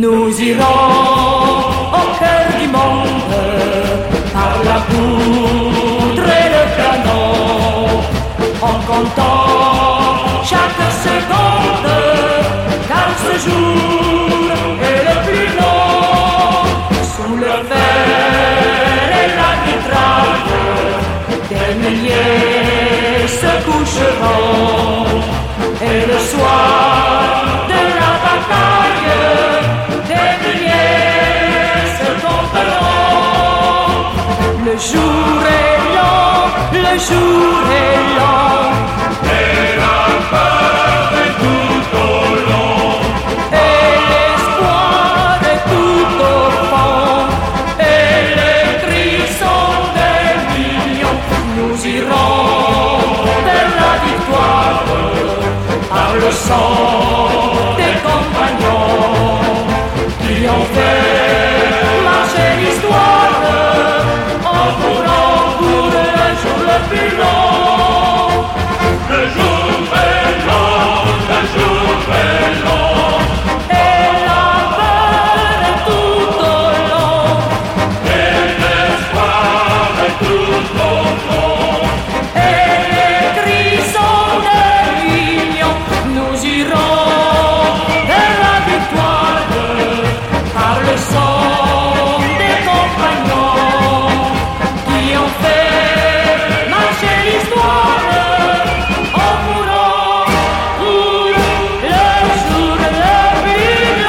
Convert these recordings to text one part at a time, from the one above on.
Nous irons au cœur du monde par la poudre et le canon, en comptant chaque seconde, car ce jour est le plus long. Sous le fer et la mitraille, des milliers se coucheront, et le soir de la bataille, des milliers se tomberont. Le jour est long, le jour est long, et la peur est tout au long, et l'espoir est tout au fond, et les cris sont des millions. Nous irons vers la victoire par le sang des compagnons qui ont fait marcher l'histoire en courant pour le jour le plus long. le jour est long, le jour est long, Et la peur est tout au long, et l'espoir est tout au fond, et les cris sont des millions. Nous irons vers la victoire par le sang des compagnons qui ont fait marcher l'histoire en courant pour le jour le plus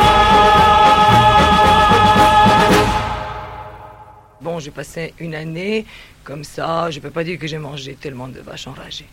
long. Bon, j'ai passé une année comme ça, je peux pas dire que j'ai mangé tellement de vaches enragées.